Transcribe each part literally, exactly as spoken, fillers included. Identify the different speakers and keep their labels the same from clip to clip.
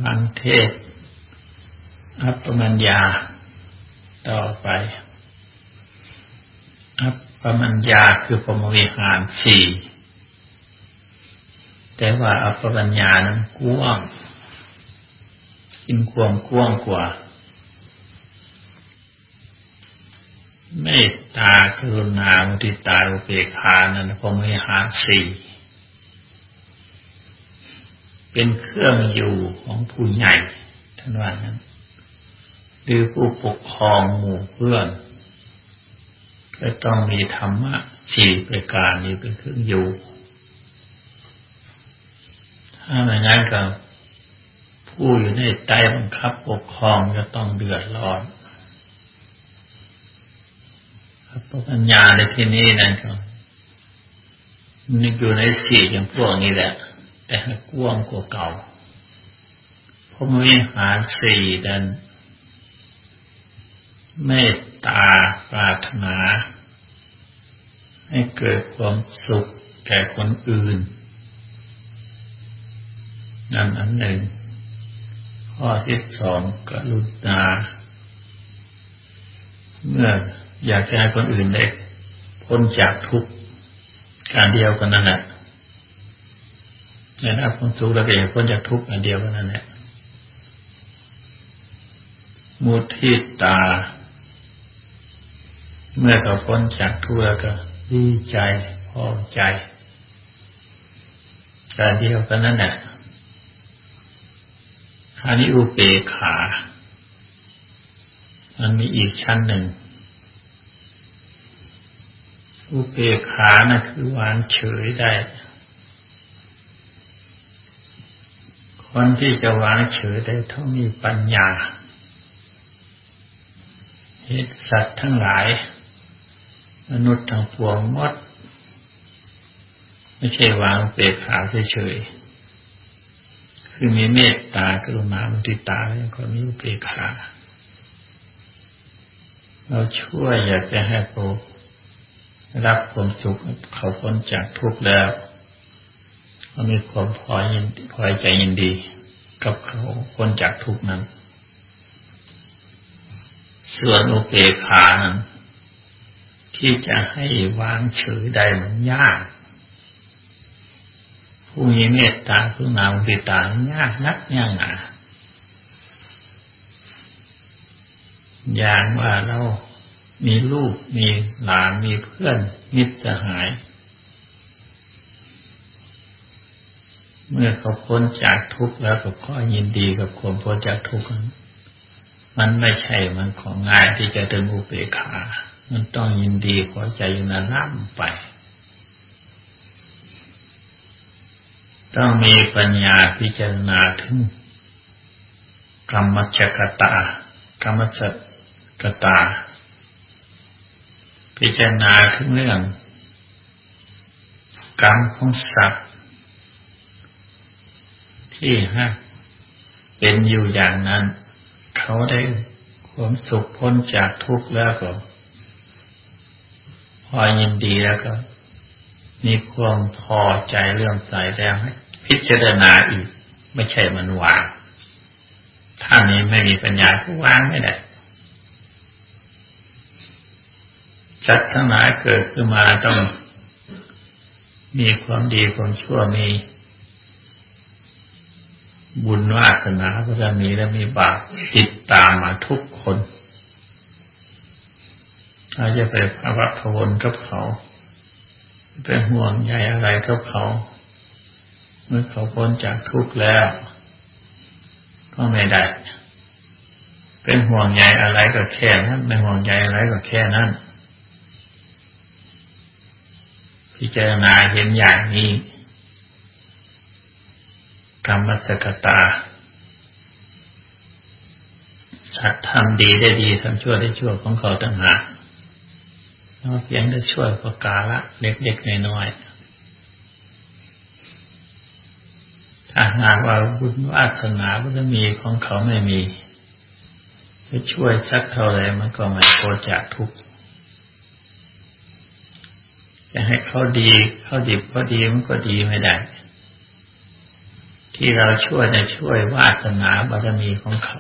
Speaker 1: ฟังเทศอัปปมัญญาต่อไปอัปปมัญญาคือพรหมวิหารสี่แต่ว่าอัปปมัญญานั้นกว้างกินความกว้างกว่าเมตตากรุณามุทิตาอุเบกขานั้นพรหมวิหารสี่เป็นเครื่องอยู่ของผู้ใหญ่ท่านว่านั้นหรือผู้ปกครองหมู่เพื่อนก็ต้องมีธรรมะสี่ประการนี้เป็นเครื่องอยู่ถ้าไม่งั้นก็ผู้อยู่ในใต้บังคับปกครองจะต้องเดือดร้อนปัญญาในที่นี้นั่นก็นึกอยู่ในสี่อย่างพวกนี้แหละแต่กว้างกว่าเก่าพรหมวิหารสี่ดันเมตตาปรารถนาให้เกิดความสุขแก่คนอื่นนั่นอันหนึ่งข้อที่สองกรุณาเมื่ออยากให้คนอื่นได้พ้นจากทุกข์การเดียวกันนั่นแหละได้รับความสุขแล้วก็อยากพ้นจากทุกข์อันเดียวกันนั่นแหละมุทิตาเมื่อเขาพ้นจากทุกข์แล้วก็ดีใจพอใจการเดียวกันนั่นแหละคราวนี้อุเบกขามันมีอีกชั้นหนึ่งอุเบกขานะคือวางเฉยได้คนที่จะวางเฉยได้ต้องมีปัญญาเห็นสัตว์ทั้งหลายมนุษย์ทั้งปวงหมดไม่ใช่วางอุเบกขาเฉยๆคือมีเมตตากรุณามุทิตาแล้วก็มีอุเบกขาเราช่วยอยากจะให้เขารับความสุขเขาพ้นจากทุกข์แล้วเขามีความพอยินพอใจยินดีกับเขาพ้นจากทุกข์นั้นส่วนอุเบกขานั้นที่จะให้วางเฉยได้มันยากผู้มีเมตตากรุณามุทิตายากนักยากหนาอย่างว่าเรามีลูกมีหลานมีเพื่อนมิตรสหายเมื่อเขาพ้นจากทุกข์แล้วก็ขอยินดีกับความพ้นจากทุกข์มันไม่ใช่มันของง่ายที่จะถึงอุเบกขามันต้องยินดีพอใจอยู่นานๆไปต้องมีปัญญาพิจารณาถึงกรรมชกตากรรมชกตาพิจารณาถึงเรื่องกรรมของสัตว์ที่ฮะเป็นอยู่อย่างนั้นเขาได้ความสุขพ้นจากทุกข์แล้วก็พอยินดีแล้วก็มีความพอใจเลื่อมใสแล้วให้พิจารณาอีกไม่ใช่มันวางถ้านี้ไม่มีปัญญาก็วางไม่ได้สัตว์ทั้งหลายเกิดขึ้นมาต้องมีความดีความชั่วมีบุญวาสนาก็จะมีและมีบาปติดตามมาทุกคนถ้าจะไปพะวะพะวนกับเขาเป็นห่วงใยอะไรกับเขาเมื่อเขาพ้นจากทุกข์แล้วก็ไม่ได้เป็นห่วงใยอะไรก็แค่นั้นไม่ห่วงใยอะไรก็แค่นั้นพิจารณาเห็นอย่างนี้กรรมสกตาสัตว์ทำดีได้ดีทำชั่วได้ชั่วของเขาต่างหากเราเพียงแต่ช่วยประกาละเล็กๆน้อยๆถ้าหากว่าบุญวาสนาบารมีของเขาไม่มีจะช่วยสักเท่าไรมันก็ไม่พ้นจากทุกข์จะให้เขาดีเขาดีเขาดีมันก็ดีไม่ได้ทที่เราช่วยเนี่ยช่วยวาสนาบารมีของเขา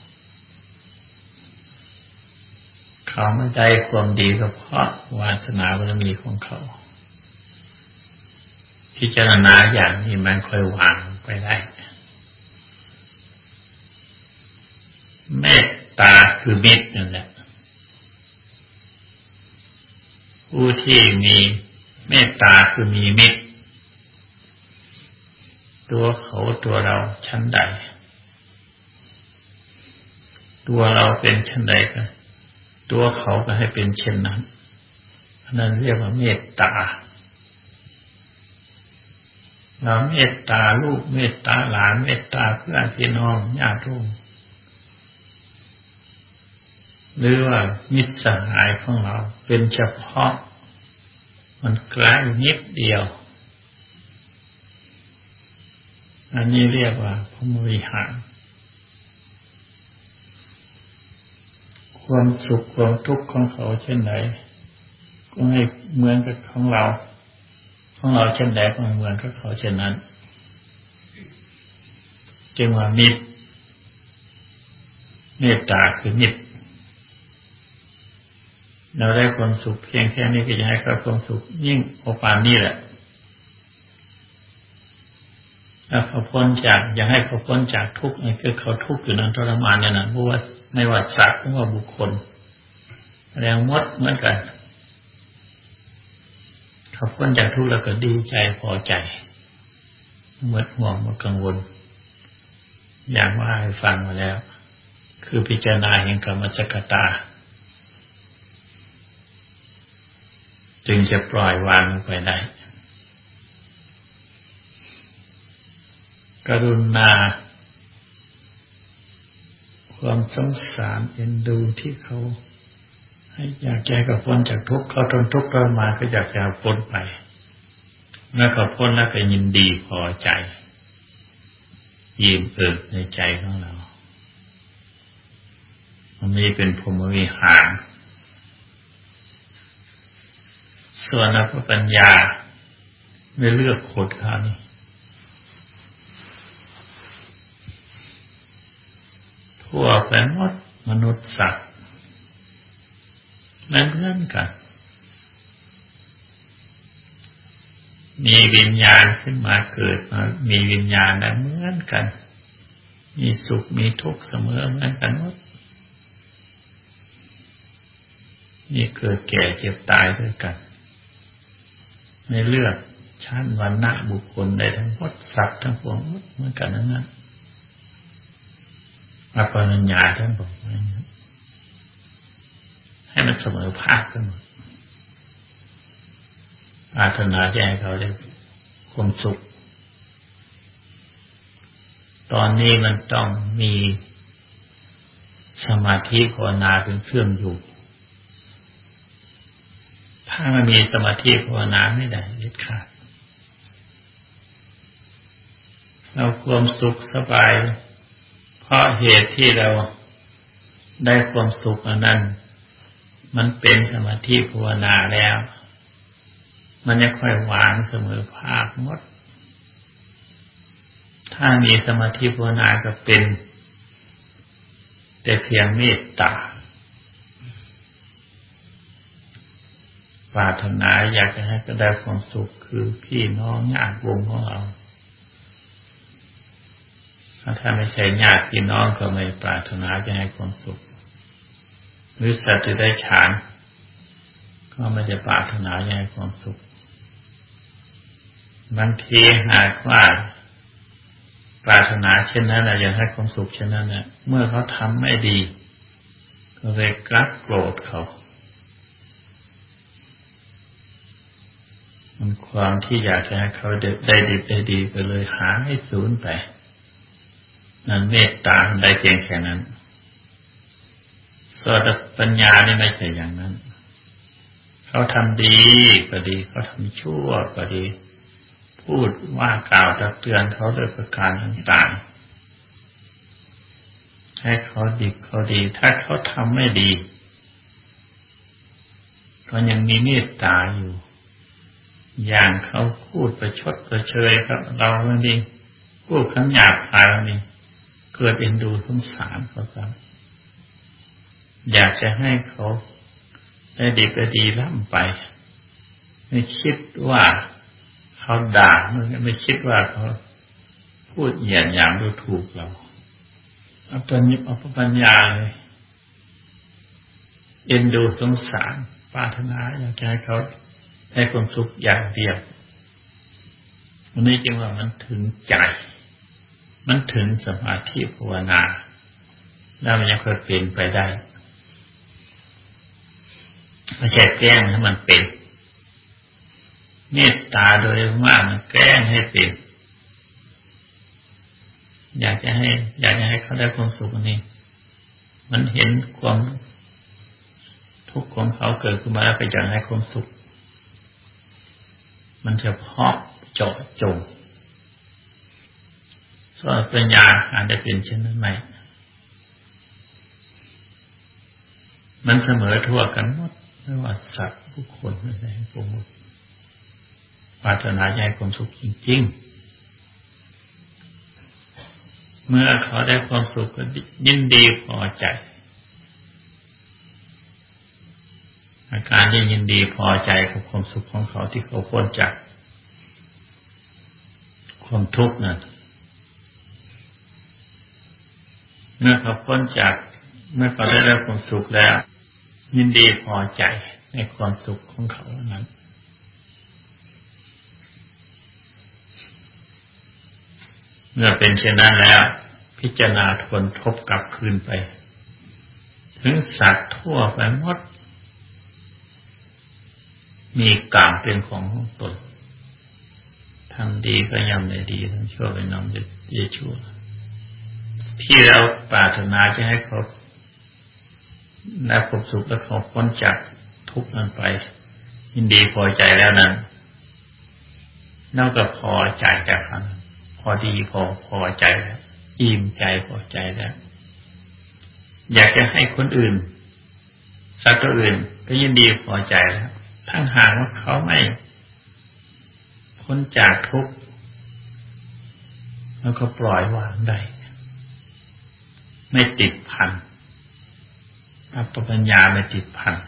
Speaker 1: เขาไม่ได้ความดีก็เพราะวาสนาบารมีของเขาพิจารณาอย่างนี้มันค่อยวางไปได้เมตตาคือมิตรนั่นแหละผู้ที่มีเมตตาคือมีมิตรตัวเขาตัวเราชั้นใดตัวเราเป็นชั้นใดก็ตัวเขาก็ให้เป็นเช่นนั้นนั่นเรียกว่าเมตตาเราเมตตาลูกเมตตาหลานเมตตาเพื่อนพี่น้องญาติโยมหรือว่ามิตรสหายของเราเป็นเฉพาะมันใกล้นิดเดียวอันนี้เรียกว่าพรหมวิหารความสุขความทุกข์ของเขาเช่นไหนก็ให้เหมือนกับของเราของเราเช่นใดก็เหมือนกับเขาเช่นนั้นจึงว่ามิตรเมตตาคือมิตรเราได้ความสุขเพียงแค่นี้ก็จะให้เขาความสุขยิ่งโอปานนี่แหละแล้วเขาพ้นจากอยากให้เขาพ้นจากทุกข์นี่คือเขาทุกข์อยู่นั้นทรมานเนี่ยนะเพราะว่าไม่ว่าสัตว์หรือว่าบุคคลแรงมดเหมือนกันเขาพ้นจากทุกข์แล้วก็ดีใจพอใจหมดห่วงหมดกังวลอย่างว่าให้ฟังมาแล้วคือพิจารณาเห็นกรรมจักตาจึงจะปล่อยวางไปได้กรุณาความสงสารเอ็นดูที่เขาให้อยากให้เขาพ้นจากทุกข์เขาทนทุกข์ทรมานก็อยากจะพ้นไปเมื่อเขาพ้นแล้วก็ยินดีพอใจยิ้มเอิบในใจของเรามันนี้เป็นพรหมวิหารส่วนอภิปัญญาไม่เลือกคนเขานี่ทั่วไปหมดมนุษย์สัตว์เหมือนกันมีวิญญาณขึ้นมาเกิดมามีวิญญาณแล้วเหมือนกันมีสุขมีทุกข์เสมอเหมือนกันหมดมีเกิดแก่เจ็บตายด้วยกันไม่เลือกชั้นวรรณะบุคคลใดทั้งหมดสัตว์ทั้งปวงเหมือนกันทั้งนั้นอภิปัญญาท่านบอกไว้ให้มันเสมอภาคกันหมดปรารถนาจะให้เขาได้ความสุขตอนนี้มันต้องมีสมาธิภาวนาเป็นเครื่องอยู่ถ้าไม่มีสมาธิภาวนาไม่ได้เด็ดขาดเราความสุขสบายเพราะเหตุที่เราได้ความสุขอันนั้นมันเป็นสมาธิภาวนาแล้วมันจะค่อยวางเสมอภาคหมดถ้ามีสมาธิภาวนาก็เป็นแต่เพียงเมตตาปรารถนาอยากจะให้ก็ได้ความสุขคือพี่น้องญาติวงของเราถ้าไม่ใช่ญาติพี่น้องก็ไม่ปรารถนาจะให้ความสุขหรือสัตว์ที่ได้ฌานก็ไม่ได้ปรารถนาจะให้ความสุขบางทีหากว่าปรารถนาเช่นนั้นอยากให้ความสุขเช่นนั้นเนี่ยเมื่อเขาทำไม่ดีก็เลยกลับโกรธเขามันความที่อยากจะให้เขาได้ดีได้ดีก็เลยหาให้สูญไปนั่นเมตตาได้เพียงแค่นั้นส่วนปัญญานี่ไม่ใช่อย่างนั้นเขาทำดีก็ดีเขาทำชั่วก็ดีพูดว่ากล่าวตักเตือนเขาด้วยประการต่างๆให้เขาดีเขาดีถ้าเขาทำไม่ดีก็ยังมีเมตตาอยู่อย่างเขาพูดประชดประเชยครับเราไม่ดีพวกคำหยาบคายนี่เกิดเอ็นดูสงสารเขาครับอยากจะให้เขาได้ดีก็ดีล่ำไปไม่คิดว่าเขาด่าไม่คิดว่าเขาพูดเหยียดหยามดูถูกเราเอาปัญญาเอาปัญญาเลยเอ็นดูสงสารปรารถนาอยากให้เขาให้ความสุขอย่างเดียววันนี้จึงว่ามันถึงใจมันถึงสมาธิภาวนาแล้วมันยังเคยเป็นไปได้ไม่ใช่แกล้งให้มันเป็นเมตตาโดยมากมันแกล้งให้เป็นอยากจะให้อยากจะให้เขาได้ความสุขนี้มันเห็นความทุกข์ของเขาเกิดขึ้นมาแล้วไปอยากให้ความสุขมันเฉพาะเจาะจงส่วนปัญญาอาจจะเป็นเช่นนั้นไหมมันเสมอทั่วกันหมดไม่ว่าสัตว์ผู้คนอะไรพวกนี้ปรารถนาให้ความสุขจริงๆเมื่อเขาได้ความสุขก็ยินดีพอใจอาการที่ยินดีพอใจกับความสุขของเขาที่เขาพ้นจากความทุกข์นั้นเมื่อเขาพ้นจากเมื่อเขาได้รับความสุขแล้วยินดีพอใจในความสุขของเขานั้นเมื่อเป็นเช่นนั้นแล้วพิจารณาทวนทบกลับคืนไปถึงสัตว์ทั่วไปหมดมีกรรมเป็นของของตนทำดีก็ย่อมได้ดีทำชั่วก็ย่อมได้ชั่วที่เราปรารถนาจะให้เขาได้ความสุขและเขาพ้นจากทุกข์นั้นไปยินดีพอใจแล้วนั้นนอกจากพอใจจากเขาพอดีพอพอใจแล้วอิ่มใจพอใจแล้วอยากจะให้คนอื่นสัตว์ตัวอื่นก็ยินดีพอใจแล้วทั้งหากว่าเขาไม่พ้นจากทุกข์แล้วก็ปล่อยวางได้ไม่ติดพันอัปปปัญญาไม่ติดพัน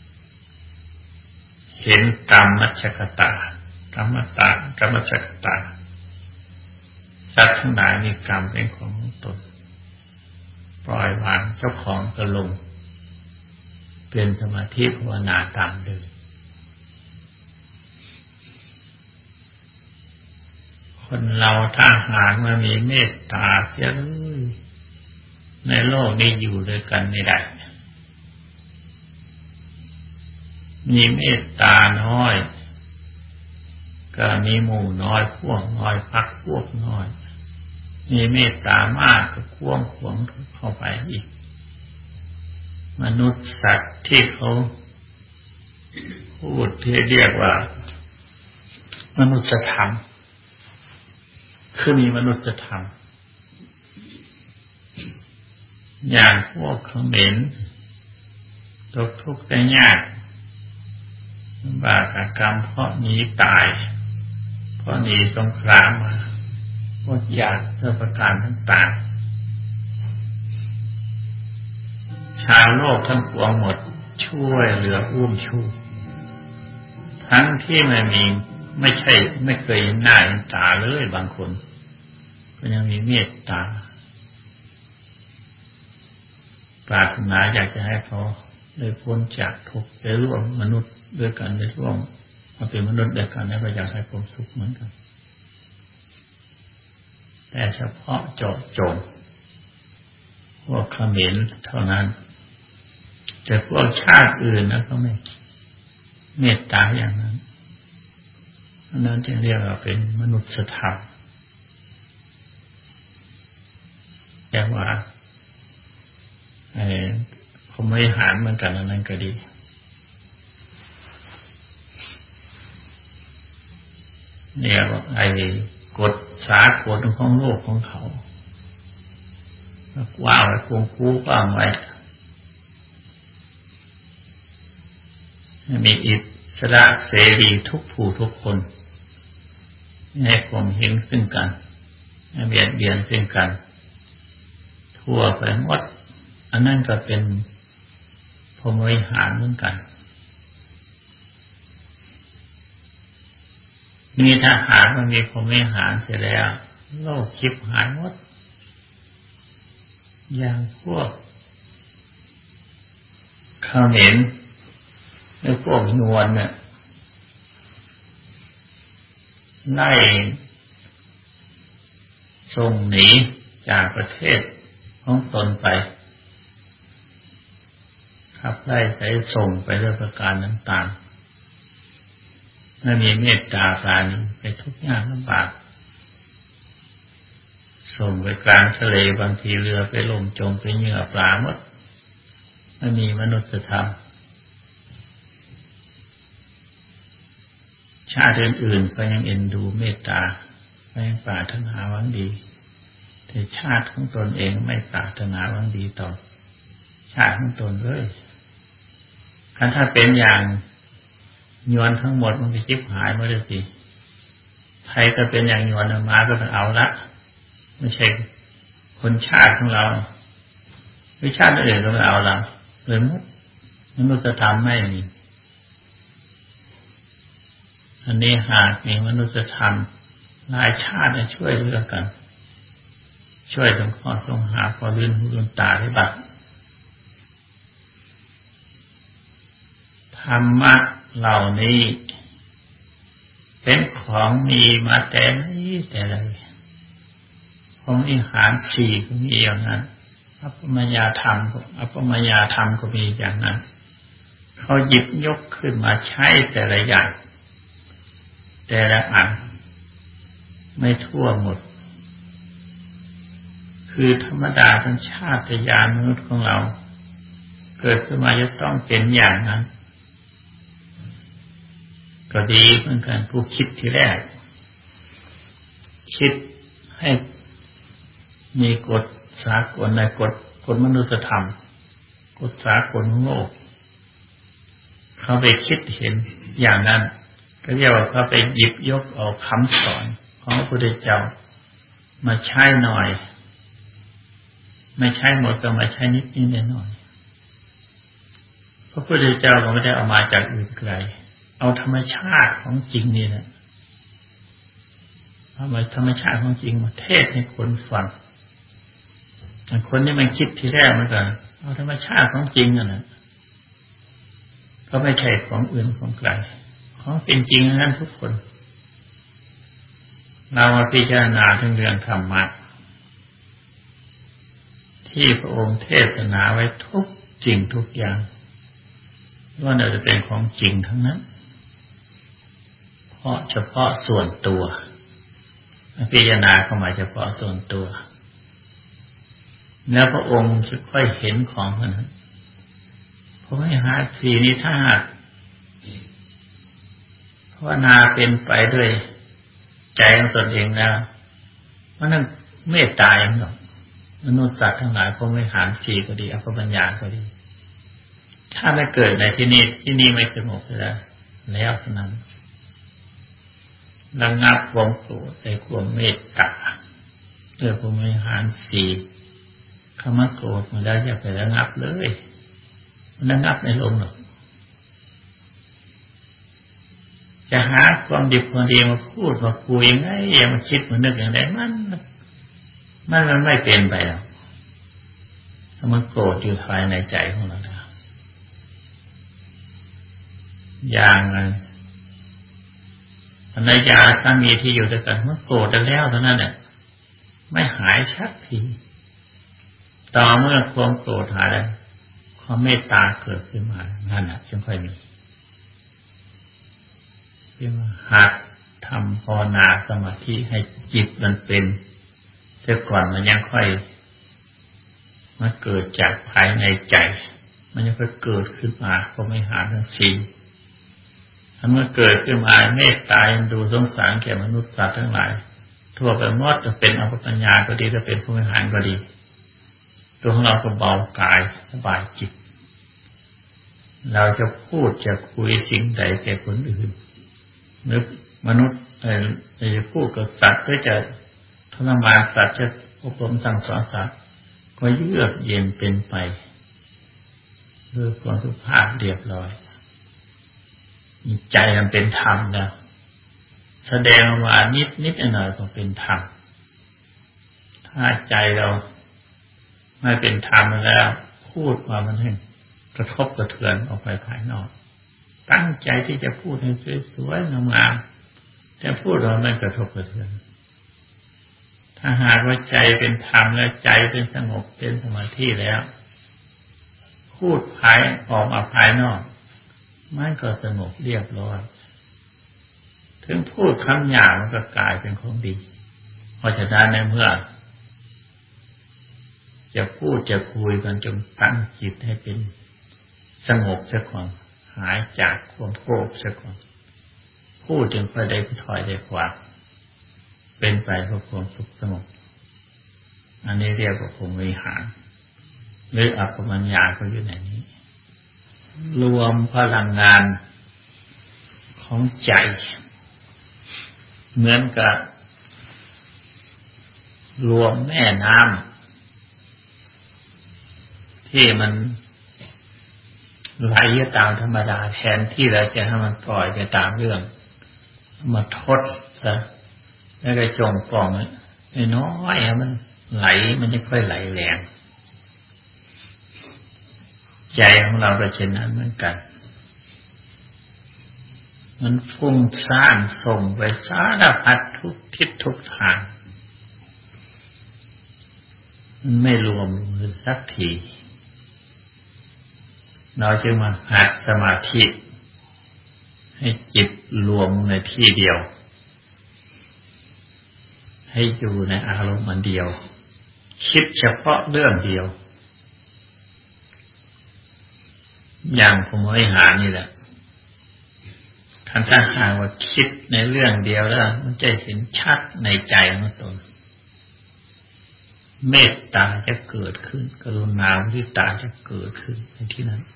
Speaker 1: เห็นกรรมมัชฌคตากรรมตากรรมมัชฌคตาสัตว์ทั้งหลายมีกรรมเป็นของตนปล่อยวางเจ้าของก็ลงเป็นสมาธิภาวนาตามเดิมคนเราถ้าหากว่ามีเมตตาเสียเลยในโลกนี้อยู่ด้วยกันไม่ได้มีเมตตาน้อยก็มีหมู่น้อยพวกน้อยพักพวกน้อยมีเมตตามากก็ควงขวงเข้าไปอีกมนุษย์สัตว์ที่เขาพูดที่เรียกว่ามนุษยธรรมคือมีมนุษยธรรมอย่างพวกเขมรตกทุกข์ได้ยากบาปกรรมเพราะหนีตายเพราะหนีสงครามมาอดอยากเพื่อประการต่างๆชาวโลกทั้งปวงหมดช่วยเหลืออุ้มชูทั้งที่ไม่มีไม่ใช่ไม่เคยเห็นหน้าเห็นตาเลยบางคนก็ยังมีเมตตาปรารถนาอยากจะให้เขาได้พ้นจากทุกข์ได้ร่วมมนุษย์ด้วยกันได้ร่วมมาเป็นมนุษย์ด้วยกันได้ก็อยากให้ความสุขเหมือนกันแต่เฉพาะเจาะจงพวกเขมรเท่านั้นแต่พวกชาติอื่นนะเขาไม่เมตตาอย่างนั้นอันนั้นจึงเรียกว่าเป็นมนุษยธรรมแต่ว่าไอ้เขาไม่หารเหมือนกันอันนั้นก็ดีเนี่ยไอ้กฎสากลของโลกของเขาว่าไว้ควงคู่ว่างไว้มีอิสระเสรีทุกผู้ทุกคนให้ความเห็นซึ่งกันในเบียดเบียนซึ่งกันทั่วไปหมดอันนั้นก็เป็นพรหมวิหารเหมือนกันมีทหารมันมีพรหมวิหารเสร็จแล้วโลกชิบหายหมดอย่างพวกเขมรหรือพวกนวลเนี่ยไล่ส่งหนีจากประเทศของตนไปขับไล่ใส่ส่งไปด้วยประการต่างๆไม่มีเมตตาปราณีไปทุกข์ยากลำบากส่งไปกลางทะเลบางทีเรือไปล่มจมไปเหยื่อปลาหมดไม่มีมนุษยธรรมชาติอื่นๆก็ยังเอ็นดูเมตตาก็ยังปรารถนาหวังดีแต่ชาติของตนเองไม่ปรารถนาหวังดีต่อชาติของตนเลยการถ้าเป็นอย่างยวนทั้งหมดมันจะชิบหายหมดเลยสิใครก็เป็นอย่างยวนมาก็ต้องเอาละไม่ใช่คนชาติของเราวิชาติอื่นก็ไม่เอาละเลยมุดมนุษยธรรมไม่มีอันนี้หากมีมนุษยธรรมหลายชาติช่วยเหลือกันช่วยสงเคราะห์สงหาพอลื่นหูลื่นตาได้บัดธรรมะเหล่านี้เป็นของมีมาแต่ไหนแต่ไรของวิหารสี่ก็มีอย่างนั้นอัปปมยธรรมอัปปมยธรรมก็มีอย่างนั้นเขาหยิบยกขึ้นมาใช้แต่ละอย่างแต่ละอันไม่ทั่วหมดคือธรรมดาธรรมชาติญาณมนุษย์ของเราเกิดขึ้นมาจะต้องเป็นอย่างนั้นก็ดีเหมือนกันผู้คิดทีแรกคิดให้มีกฎสากลในกฎกฎมนุษยธรรมกฎสากลของโลกเขาไปคิดเห็นอย่างนั้นก็เรียกว่าเขาไปหยิบยกเอาคำสอนของพระพุทธเจ้ามาใช้หน่อยไม่ใช้หมดก็มาใช้นิดนิดหน่อยพระพุทธเจ้าก็ไม่ได้เอามาจากอื่นไกลเอาธรรมชาติของจริงนี่แหละเอามาธรรมชาติของจริงมาเทศให้คนฟังคนที่มันคิดทีแรกมันก็เอาธรรมชาติของจริงนั่นแหละก็ไม่ใช่ของอื่นของไกลของเป็นจริงนั้นทุกคนเรามาพิจารณาถึงเรื่องธรรมะที่พระองค์เทศนาไว้ทุกจริงทุกอย่างล้วนจะเป็นของจริงทั้งนั้นเพราะเฉพาะส่วนตัวพิจารณาเข้ามาเฉพาะส่วนตัวแล้วพระองค์จะค่อยเห็นของนั้นเพราะไม่หาสีนี้ถ้าหากภาวนาเป็นไปด้วยใจของตนเองแล้วมันนั่นเมตตาอย่างหรอกมนุษย์สัตว์ทั้งหลายพวกไม่หารสีก็ดีอัปปมัญญาก็ดีถ้าไม่เกิดในที่นี้ที่นี่ไม่สงบแล้วแล้วเท่านั้นระงับความโกรธในความเมตตาเรื่องพวกไม่หารสีคำว่าโกรธมาแล้วอย่าไประงับเลยมันระงับไม่ลงหรอกจะหาความดีความดีมาพูดมาคุยยังไงอย่ามาคิดมานึกอย่างไรมันมันมันไม่เป็นไปหรอกถ้ามันโกรธอยู่ภายในใจของเราแล้วอย่างนั้นภรรยาสามีที่อยู่ด้วยกันมันโกรธกันแล้วเท่านั้นแหละไม่หายสักทีต่อเมื่อความโกรธหายแล้วความเมตตาเกิดขึ้นมานั่นแหละจึงค่อยมีเรียกว่าหัดทำภาวนาสมาธิให้จิตมันเป็นแต่ก่อนมันยังค่อยมาเกิดจากภายในใจมันยังค่อยเกิดขึ้นมาเพราะไม่หาทั้งสี่ถ้าเมื่อเกิดขึ้นมาเมตตาดูสงสารแก่มนุษย์สัตว์ทั้งหลายทั่วไปหมดจะเป็นอัปปมัญญาก็ดีจะเป็นผู้ไม่หารก็ดีตัวของเราก็เบากายสบายจิตเราจะพูดจะคุยสิ่งใดแก่คนอื่นหรือมนุษย์เอ่อจะพูดกับสัตว์หรือจะทรมานสัตว์จะอบรมสั่งสอนสัตว์ก็เยือกเย็นเป็นไปด้วยความสุภาพเรียบร้อยใจมันเป็นธรรมแล้วแสดงว่านิดนิดหน่อยก็เป็นธรรมถ้าใจเราไม่เป็นธรรมแล้วพูดว่ามันให้กระทบกระเทือนออกไปภายนอกตั้งใจที่จะพูดให้สวยๆงามๆแต่พูดเราไม่กระทบกระเทือนถ้าหากว่าใจเป็นธรรมและใจเป็นสงบเป็นสมาธิแล้วพูดภายออกมาภายนอกมันก็สงบเรียบร้อยถึงพูดคำหยาบมันก็กลายเป็นของดีเพราะฉะนั้นในเมื่อจะพูดจะคุยกันจงตั้งจิตให้เป็นสงบสักก่อนหายจากความโกรธสักก่อนพูดจึงค่อยได้ถอยได้ขวางเป็นไปเพื่อความสุขสงบอันนี้เรียกว่าพรหมวิหารหรืออัปปมัญญาก็อยู่ในนี้รวมพลังงานของใจเหมือนกับรวมแม่น้ำที่มันไหลตามธรรมดาแทนที่เราจะให้มันปล่อยไปตามเรื่องมาทดซะแล้วก็จงปล่องน้อยๆมันไหลมันจะค่อยไหลแรงใจของเราก็เช่นนั้นเหมือนกันมันฟุ้งซ่านส่งไปสารพัดทุกทิศทุกทางมันไม่รวมสักทีเราจึงมาหัดสมาธิให้จิตรวมในที่เดียวให้อยู่ในอารมณ์อันเดียวคิดเฉพาะเรื่องเดียวอย่างพรหมวิหารนี่แหละคันถ้าหากว่าคิดในเรื่องเดียวแล้วมันจะเห็นชัดในใจของตนเมตตาจะเกิดขึ้นกรุณามุทิตาจะเกิดขึ้นในที่นั้น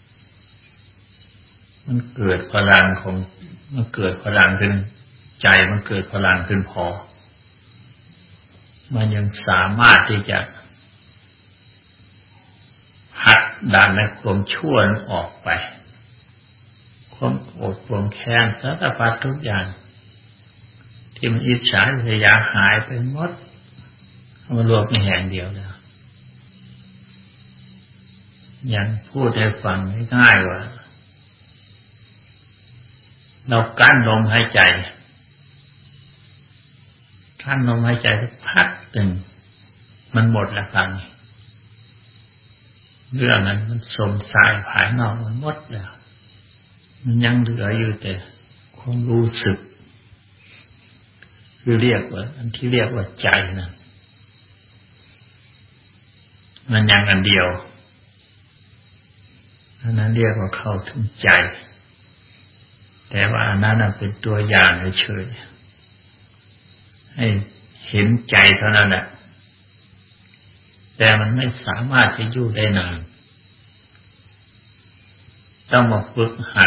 Speaker 1: มันเกิดพลังของมันเกิดพลังขึ้นใจมันเกิดพลังขึ้นพอมันยังสามารถที่จะหักดันในความชั่วออกไปความโกรธความแค้นสารพัดทุกอย่างที่มันอิจฉาพยายามหายไปหมดเอามารวมในแห่งเดียวแล้วยังพูดให้ฟังง่ายๆว่าเรากั้นลมหายใจกั้นลมหายใจสักพักหนึ่งมันหมดแล้วครับเรื่องนั้นมันสมสายภายนอกมันหมดแล้วมันยังเหลืออยู่แต่ความรู้สึกคือเรียกว่าอันที่เรียกว่าใจนะมันยังอันเดียวอันนั้นเรียกว่าเข้าถึงใจแต่ว่าอันนั้นเป็นตัวอย่างเฉยๆให้เห็นใจเท่านั้นแหละแต่มันไม่สามารถจะอยู่ได้นานต้องมาฝึกหัด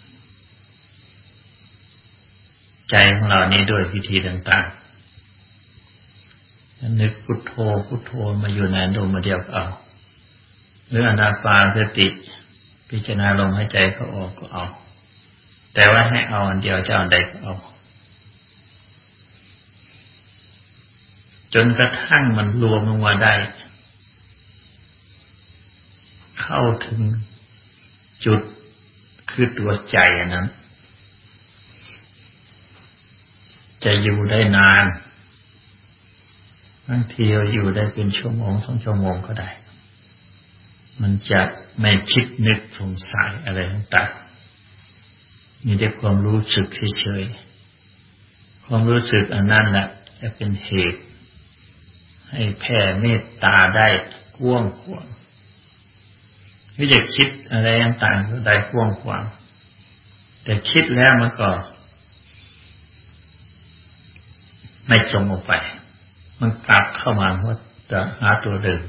Speaker 1: ใจของเรานี้ด้วยวิธีต่างๆนึกพุทโธพุทโธมาอยู่ในอารมณ์เดียวเอาหรืออนาปานสติพิจารณาลมหายใจเข้าออกก็เอาแต่ว่าให้เอาอันเดียวจะเอาใดก็เอาจนกระทั่งมันรวมลงมาได้เข้าถึงจุดคือตัวใจอันนั้นจะอยู่ได้นานบางทีเราอยู่ได้เป็นชั่วโมงสองชั่วโมงก็ได้มันจะไม่คิดนึกสงสัยอะไรต่างๆมีแต่ความรู้สึกเฉยๆความรู้สึกอันนั้นแหละจะเป็นเหตุให้แผ่เมตตาได้กว้างขวางไม่จะคิดอะไรต่างๆก็ได้กว้างขวางแต่คิดแล้วมันก็ไม่ส่งออกไปมันกลับเข้ามาว่าจะหาตัวเดิม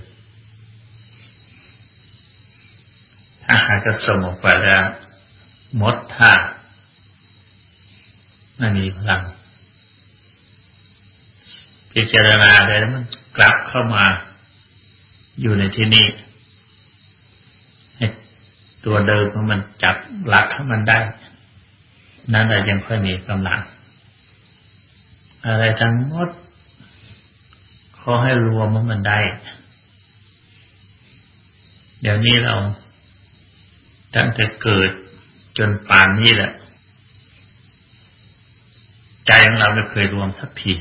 Speaker 1: ถ้าหากจะส่งออกไปแล้วหมดท่าไม่มีพลังพิจารณาได้แล้วมันกลับเข้ามาอยู่ในที่นี้ให้ตัวเดิมของมันจับหลักให้มันได้นั่นแหละยังค่อยมีกำลังอะไรทั้งหมดขอให้รวมมันได้เดี๋ยวนี้เราตั้งแต่เกิดจนป่านนี้แหละใจของเราไม่เคยรวมสักที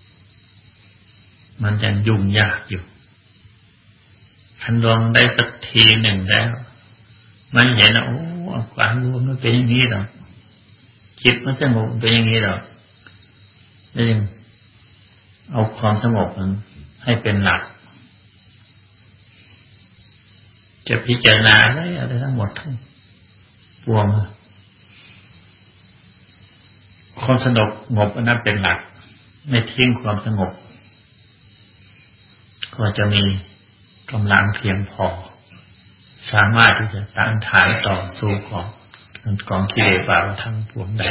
Speaker 1: มันยังยุ่งยากอยู่คันรวมได้สักทีหนึ่งแล้วมันเห็นว่าโอ้ความรวมมันเป็นอย่างนี้หรอจิตมันสงบเป็นอย่างนี้หรอแล้วยังเอาความสงบมันให้เป็นหลักจะพิจารณาอะไรอะไรทั้งหมดทั้งปวงความสงบงบอันนั้นเป็นหลักไม่ทิ้งความสงบก็จะมีกำลังเพียงพอสามารถที่จะต้านทานต่อสู้ของของกิเลสบาปทั้งปวงได้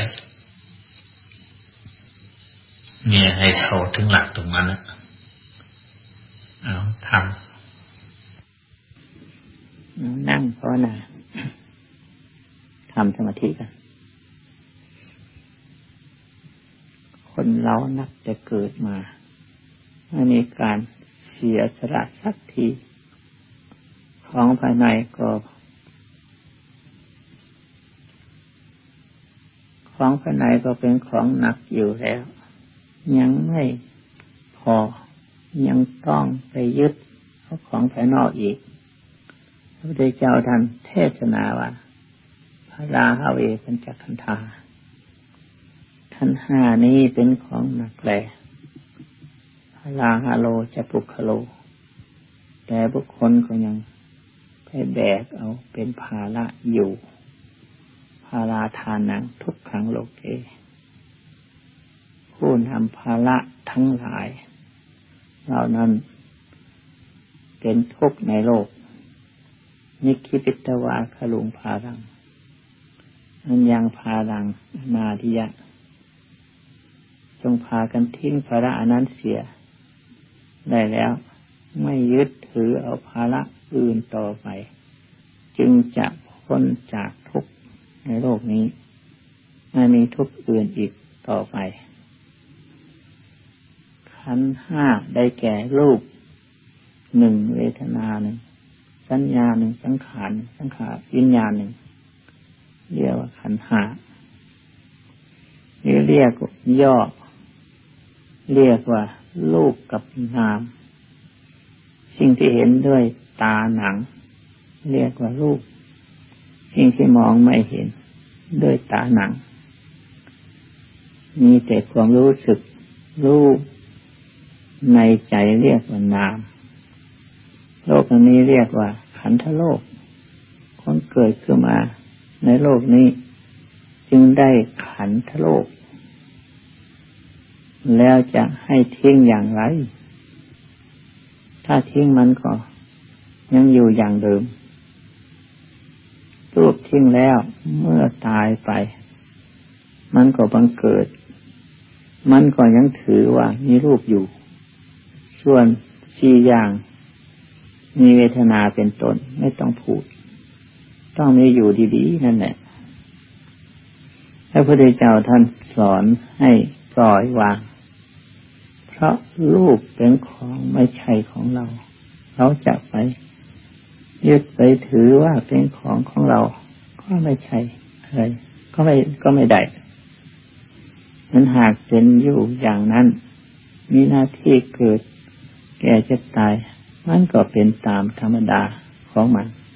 Speaker 1: เนี่ยให้เข้าถึงหลักตรงนั้นนะเอาทำ
Speaker 2: นั่งภาวนาทำสมาธิกันคนเรานับแต่เกิดมาไม่มีการเสียสละสักทีของภายในก็ของภายในก็เป็นของหนักอยู่แล้วยังไม่พอยังต้องไปยึดเอาของภายนอกอีกพระพุทธเจ้าท่านเทศนาว่าพราหะเวปัญจขันธาขันธ์ห้านี้เป็นของหนักแหลพราหะโลจะปุคโลแต่บุคคลก็ยังไปแบกเอาเป็นภาระอยู่ภาราทานังทุกขังโลเกผู้นำภาระทั้งหลายเหล่านั้นเป็นทุกข์ในโลกนิคิปิตวาขลุงภารังอันยังภารังนาทิยะจงพากันทิ้งภาระอันนั้นเสียได้แล้วไม่ยึดถือเอาภาระอื่นต่อไปจึงจะพ้นจากทุกข์ในโลกนี้ไม่มีทุกข์อื่นอีกต่อไปขันธ์ห้าได้แก่รูปหนึ่งเวทนาหนึ่งสัญญาหนึ่งสังขารสังขารวิญญาณหนึ่งเรียกว่าขันธ์ห้าหรือเรียกย่อเรียกว่ารูปกับนามสิ่งที่เห็นด้วยตาหนังเรียกว่ารูปสิ่งที่มองไม่เห็นด้วยตาหนังมีแต่ความรู้สึกรู้ในใจเรียกว่านามโลกนี้เรียกว่าขันธโลกคนเกิดขึ้นมาในโลกนี้จึงได้ขันธโลกแล้วจะให้ทิ้งอย่างไรถ้าทิ้งมันก็ยังอยู่อย่างเดิมรูปทิ้งแล้วเมื่อตายไปมันก็บังเกิดมันก็ยังถือว่ามีรูปอยู่ส่วนสี่อย่างมีเวทนาเป็นต้นไม่ต้องพูดต้องมีอยู่ดีๆนั่นแหละพระพุทธเจ้าท่านสอนให้ปล่อยวางเพราะรูปเป็นของไม่ใช่ของเราเราจะไปยึดไปถือว่าเป็นของของเราก็ไม่ใช่อะไรก็ไม่ก็ไม่ได้มันหากเป็นอยู่อย่างนั้นมีหน้าที่เกิดแก่เจ็บตายมันก็เป็นตามธรรมดาของมัน